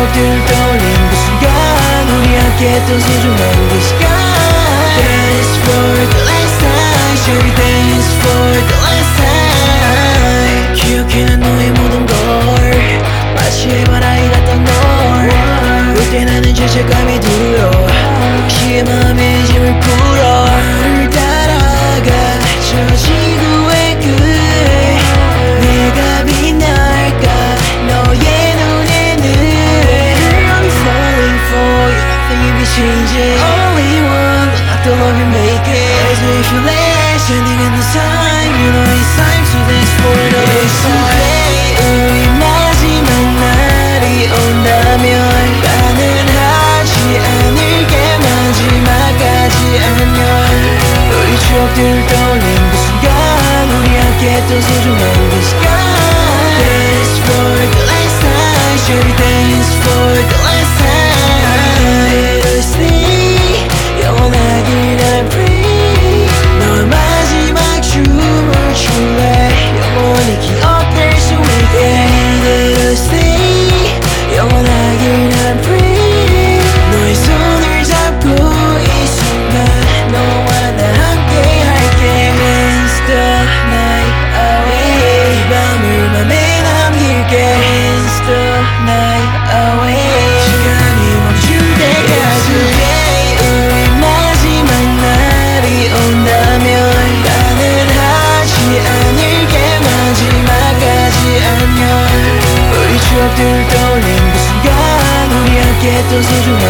추억들을 떠올린 그 순간 우리 함께 했던 소중한 그 시간 Dance for the last time Shall we dance for the last time 기억해 너의 모든 걸 마치 해바라기 같던 널볼 때 나는 죄책감이 들어 혹시 마음의 짐을 풀어 나를 따라가 저 지구의 끝 내가 빛날까 너의 눈에는 Girl I'm falling for you nothing you be changing Only one but not the love you make it As we feel last standing in the sun You know it's time to dance for the last time 우리 마지막 날이 온다면 나는 하지 않을게 마지막까지 안녕 우리 추억들을 떠올린 그 순간 우리 함께 했던 소중한 그 시간 Dance for the last time Shall we dance for the last time Let us stay 영원하길 난 pray 너의 마지막 춤을 출래 영원히 기억될 수 있게 Let us stay 영원하길 난 pray 너의 손을 잡고 이 순간 너와 나 함께 할게 Dance the night away 이 밤을 맘에 남길게 Dance the night away 시간이 멈출 때까지 우리 마지막 날이 온다면 나는 하지 않을게 마지막까지 안녕 우리 추억들을 떠올린 그 순간 우리 함께 했던 소중한